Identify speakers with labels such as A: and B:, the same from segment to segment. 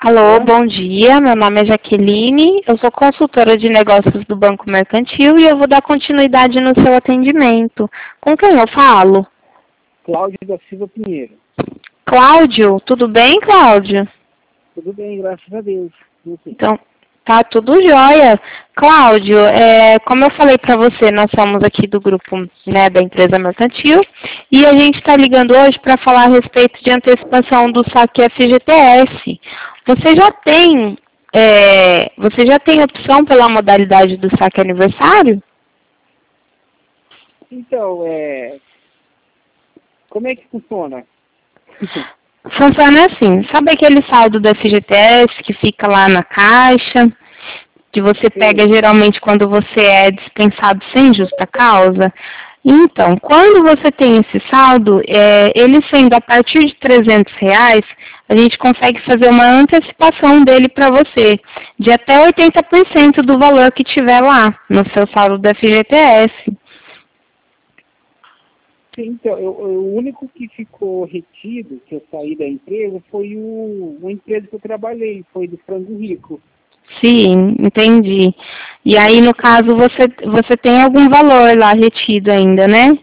A: Alô, bom dia. Meu nome é Jaqueline. Eu sou consultora de negócios do Banco Mercantil e eu vou dar continuidade no seu atendimento. Com quem eu falo?
B: Cláudio da Silva Pinheiro.
A: Cláudio, tudo bem, Cláudio?
B: Tudo bem, graças a Deus.
A: Então, tá tudo jóia. Cláudio, como eu falei para você, nós somos aqui do grupo, né, da empresa mercantil e a gente está ligando hoje para falar a respeito de antecipação do saque FGTS. Você já tem opção pela modalidade do saque aniversário?
B: Então, como é que funciona?
A: Funciona assim, sabe aquele saldo do FGTS que fica lá na caixa, que você pega geralmente quando você é dispensado sem justa causa? Então, quando você tem esse saldo, ele sendo a partir de R$ 300, a gente consegue fazer uma antecipação dele para você, de até 80% do valor que tiver lá no seu saldo do FGTS.
B: Sim, então, o único que ficou retido, que eu saí da empresa, foi uma empresa que eu trabalhei, foi do Frango Rico.
A: Sim, entendi. E aí, no caso, você tem algum valor lá retido ainda, né?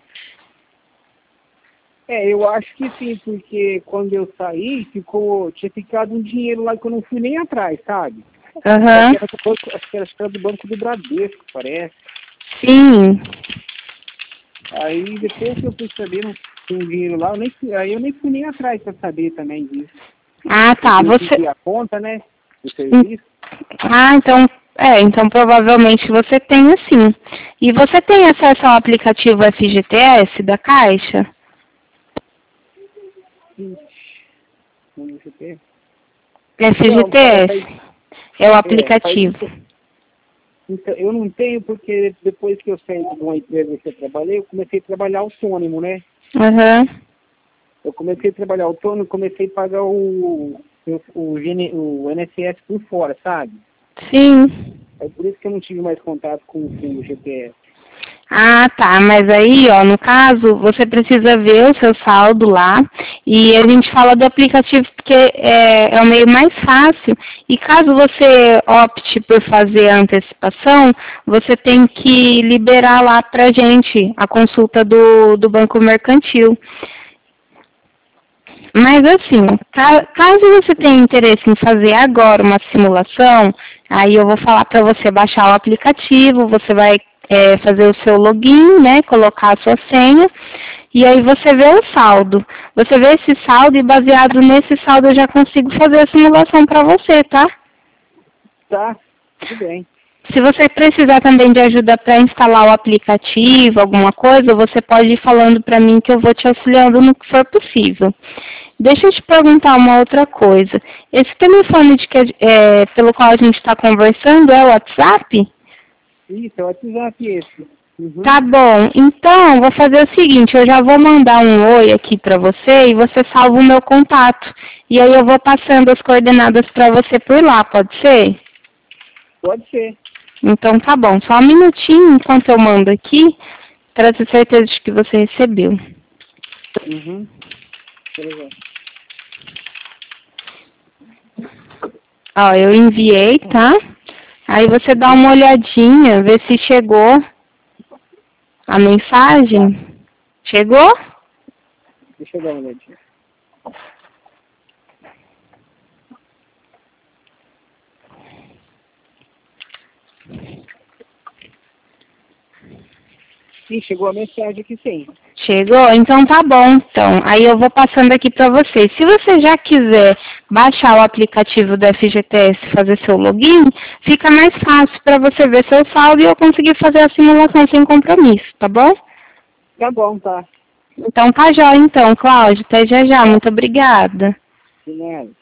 B: Eu acho que sim, porque quando eu saí, tinha ficado um dinheiro lá que eu não fui nem atrás, sabe?
A: Aham.
B: Acho que era do Banco do Bradesco, parece.
A: Sim.
B: Aí depois que eu fui saber, não tinha um dinheiro lá, eu nem fui nem atrás para saber também disso.
A: Ah, tá.
B: Eu pedi a conta, né, do serviço.
A: Ah, então provavelmente você tem sim. E você tem acesso ao aplicativo FGTS da Caixa? FGTS é o aplicativo.
B: Então, eu não tenho porque depois que eu saí de uma empresa que eu trabalhei, eu comecei a trabalhar autônomo, né?
A: Aham.
B: Eu comecei a trabalhar autônomo, comecei a pagar o INSS por fora, sabe?
A: Sim.
B: É por isso que eu não tive mais contato com o GPS.
A: Ah, tá. Mas aí, ó, no caso, você precisa ver o seu saldo lá e a gente fala do aplicativo porque é o meio mais fácil. E caso você opte por fazer a antecipação, você tem que liberar lá pra gente a consulta do Banco Mercantil. Mas assim, caso você tenha interesse em fazer agora uma simulação, aí eu vou falar para você baixar o aplicativo, você vai fazer o seu login, né, colocar a sua senha, e aí você vê o saldo. Você vê esse saldo e baseado nesse saldo eu já consigo fazer a simulação para você, tá?
B: Tá, tudo bem.
A: Se você precisar também de ajuda para instalar o aplicativo, alguma coisa, você pode ir falando para mim que eu vou te auxiliando no que for possível. Deixa eu te perguntar uma outra coisa. Esse telefone pelo qual a gente está conversando é o WhatsApp?
B: Isso, é o WhatsApp esse. Uhum.
A: Tá bom. Então, vou fazer o seguinte, eu já vou mandar um oi aqui para você e você salva o meu contato. E aí eu vou passando as coordenadas para você por lá, pode ser?
B: Pode ser.
A: Então tá bom. Só um minutinho enquanto eu mando aqui para ter certeza de que você recebeu.
B: Uhum.
A: Ó, eu enviei, tá? Aí você dá uma olhadinha, vê se chegou a mensagem. Chegou?
B: Deixa eu dar uma olhadinha. Sim, chegou a mensagem aqui sim.
A: Chegou? Então tá bom. Então, aí eu vou passando aqui para você. Se você já quiser baixar o aplicativo do FGTS e fazer seu login, fica mais fácil para você ver seu saldo e eu conseguir fazer a simulação sem compromisso, tá bom?
B: Tá bom, tá.
A: Então tá jóia então, Cláudio. Até já já. Muito obrigada.
B: De nada.